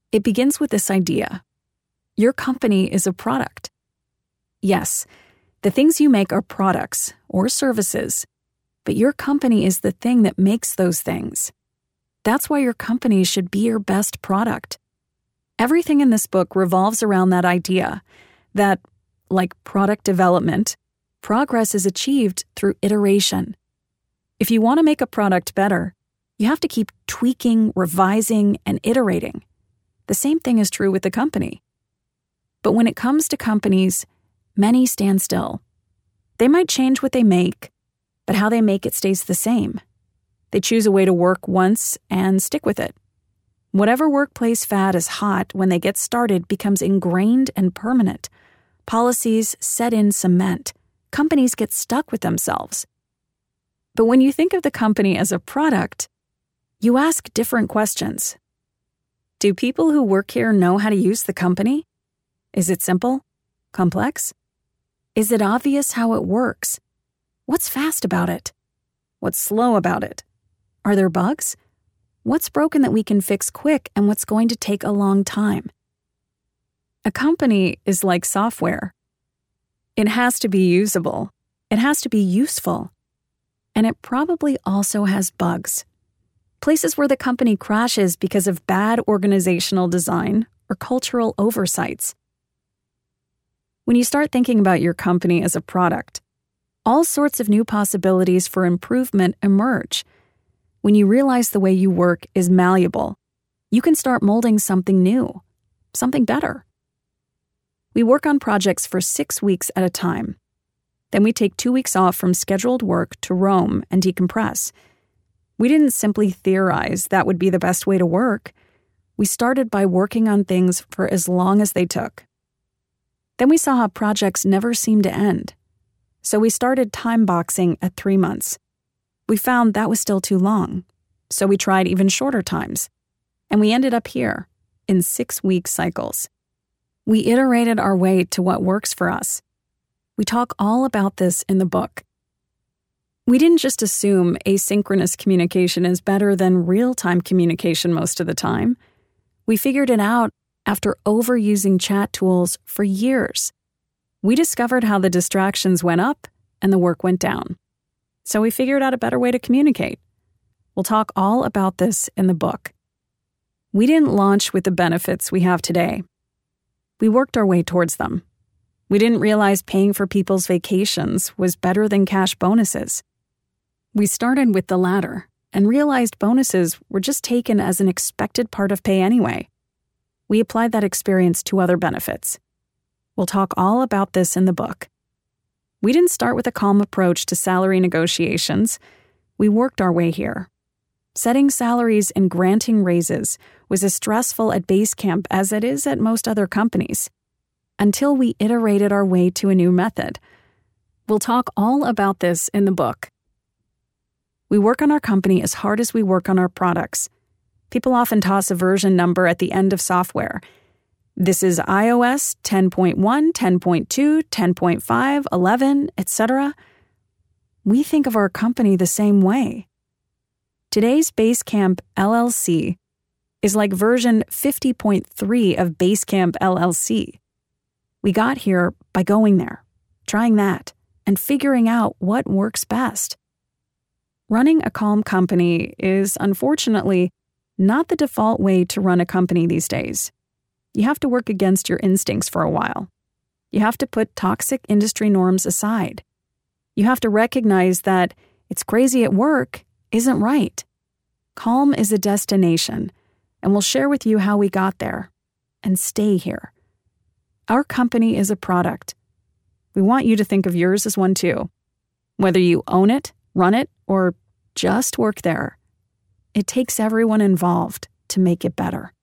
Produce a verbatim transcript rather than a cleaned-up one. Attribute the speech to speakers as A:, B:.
A: It begins with this idea. Your company is a product. Yes, the things you make are products or services, but your company is the thing that makes those things. That's why your company should be your best product. Everything in this book revolves around that idea that, like product development, progress is achieved through iteration. If you want to make a product better, you have to keep tweaking, revising, and iterating. The same thing is true with the company. But when it comes to companies, many stand still. They might change what they make, but how they make it stays the same. They choose a way to work once and stick with it. Whatever workplace fad is hot when they get started becomes ingrained and permanent. Policies set in cement. Companies get stuck with themselves. But when you think of the company as a product, you ask different questions. Do people who work here know how to use the company? Is it simple? Complex? Is it obvious how it works? What's fast about it? What's slow about it? Are there bugs? What's broken that we can fix quick and what's going to take a long time? A company is like software. It has to be usable. It has to be useful. And it probably also has bugs. Places where the company crashes because of bad organizational design or cultural oversights. When you start thinking about your company as a product, all sorts of new possibilities for improvement emerge. When you realize the way you work is malleable, you can start molding something new, something better. We work on projects for six weeks at a time. Then we take two weeks off from scheduled work to roam and decompress. We didn't simply theorize that would be the best way to work. We started by working on things for as long as they took. Then we saw how projects never seemed to end. So we started time boxing at three months. We found that was still too long. So we tried even shorter times. And we ended up here, in six-week cycles. We iterated our way to what works for us. We talk all about this in the book. We didn't just assume asynchronous communication is better than real-time communication most of the time. We figured it out after overusing chat tools for years. We discovered how the distractions went up and the work went down. So we figured out a better way to communicate. We'll talk all about this in the book. We didn't launch with the benefits we have today. We worked our way towards them. We didn't realize paying for people's vacations was better than cash bonuses. We started with the latter and realized bonuses were just taken as an expected part of pay anyway. We applied that experience to other benefits. We'll talk all about this in the book. We didn't start with a calm approach to salary negotiations. We worked our way here. Setting salaries and granting raises was as stressful at Basecamp as it is at most other companies, until we iterated our way to a new method. We'll talk all about this in the book. We work on our company as hard as we work on our products. People often toss a version number at the end of software. This is iOS ten point one, ten point two, ten point five, eleven, et cetera. We think of our company the same way. Today's Basecamp L L C is like version fifty point three of Basecamp L L C. We got here by going there, trying that, and figuring out what works best. Running a calm company is, unfortunately, not the default way to run a company these days. You have to work against your instincts for a while. You have to put toxic industry norms aside. You have to recognize that it's crazy at work isn't right. Calm is a destination, and we'll share with you how we got there and stay here. Our company is a product. We want you to think of yours as one too. Whether you own it, run it, or just work there, it takes everyone involved to make it better.